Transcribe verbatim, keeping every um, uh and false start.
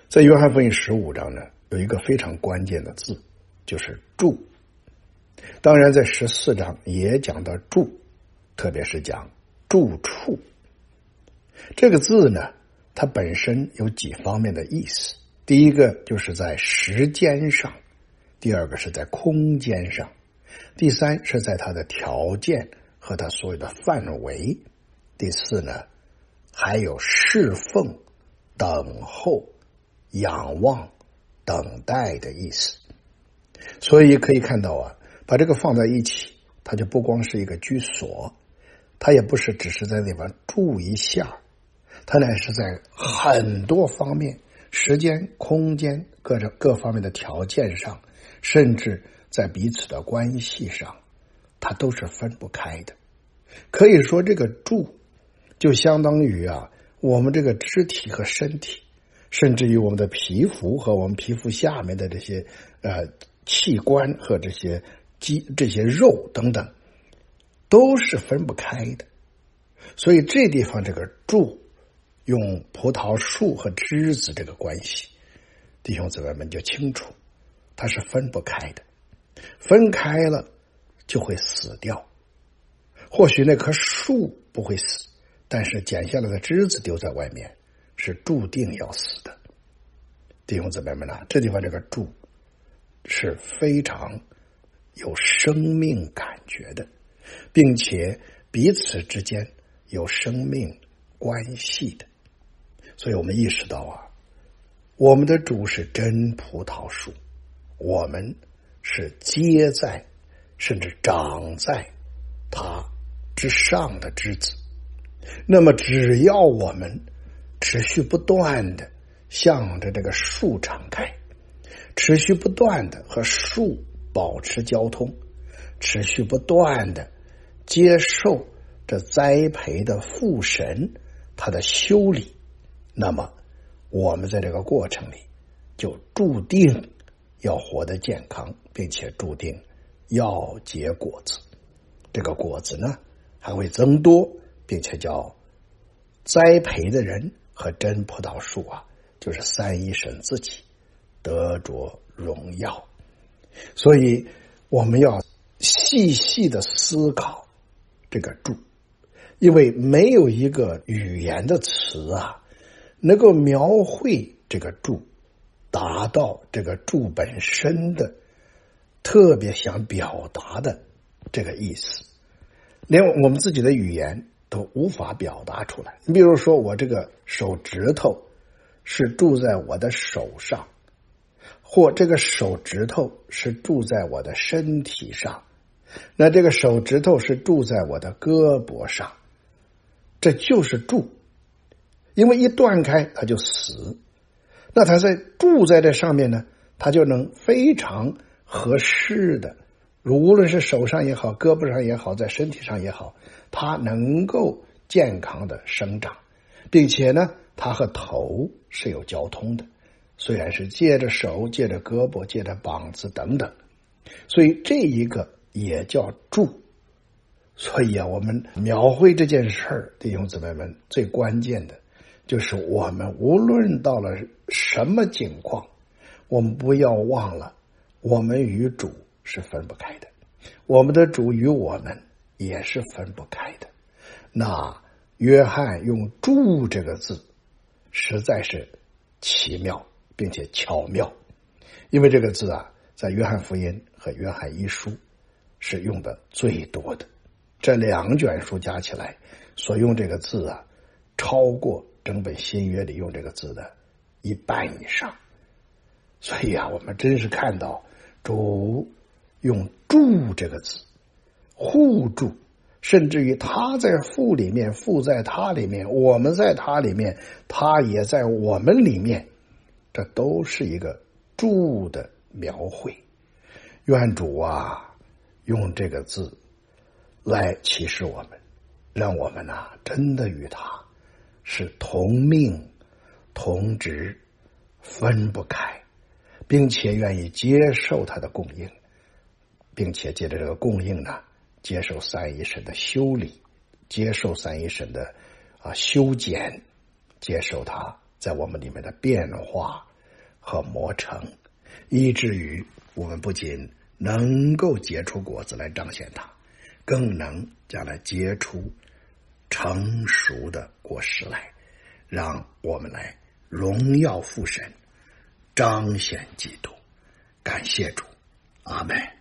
在约翰福音十五章呢，有一个非常关键的字，就是住。当然在十四章也讲到住，特别是讲住处。这个字呢，它本身有几方面的意思。第一个就是在时间上，第二个是在空间上，第三是在它的条件和它所有的范围，第四呢，还有侍奉、等候、仰望、等待的意思。所以可以看到啊，把这个放在一起，它就不光是一个居所，它也不是只是在那边住一下，它乃是在很多方面，时间、空间各种各方面的条件上，甚至在彼此的关系上，它都是分不开的。可以说这个住就相当于啊，我们这个肢体和身体，甚至于我们的皮肤和我们皮肤下面的这些呃器官和这些肌这些肉等等，都是分不开的。所以这地方这个住用葡萄树和枝子这个关系，弟兄姊妹们就清楚，它是分不开的。分开了就会死掉。或许那棵树不会死，但是剪下来的枝子丢在外面是注定要死的。弟兄姊妹们啊，这地方这个住是非常有生命感觉的，并且彼此之间有生命关系的。所以我们意识到啊，我们的主是真葡萄树，我们是结在甚至长在它之上的枝子。那么只要我们持续不断的向着这个树敞开，持续不断的和树保持交通，持续不断的接受这栽培的父神他的修理，那么我们在这个过程里就注定要活得健康，并且注定要结果子。这个果子呢还会增多，并且叫栽培的人和真葡萄树啊，就是三一神自己得着荣耀。所以我们要细细的思考这个住，因为没有一个语言的词啊能够描绘这个住，达到这个住本身的特别想表达的这个意思，连我们自己的语言都无法表达出来。你比如说，我这个手指头是住在我的手上，或这个手指头是住在我的身体上，那这个手指头是住在我的胳膊上，这就是住。因为一断开它就死，那它在住在这上面呢，它就能非常合适的，无论是手上也好，胳膊上也好，在身体上也好，它能够健康的生长，并且呢它和头是有交通的，虽然是借着手，借着胳膊，借着膀子等等，所以这一个也叫住。所以啊，我们描绘这件事儿，弟兄姊妹们，最关键的就是我们无论到了什么境况，我们不要忘了我们与主是分不开的，我们的主与我们也是分不开的。那约翰用住这个字实在是奇妙并且巧妙，因为这个字啊在约翰福音和约翰一书是用的最多的，这两卷书加起来所用这个字啊超过整本新约里用这个字的一半以上。所以啊，我们真是看到主用住这个字互助，甚至于他在父里面，父在他里面，我们在他里面，他也在我们里面，这都是一个住的描绘。愿主啊用这个字来启示我们，让我们啊真的与他是同命同职，分不开，并且愿意接受他的供应，并且借着这个供应呢，接受三一神的修理，接受三一神的啊修剪，接受他在我们里面的变化， 和磨成，以至于我们不仅能够结出果子来彰显它，更能将来结出成熟的果实来，让我们来荣耀父神，彰显基督。感谢主，阿们。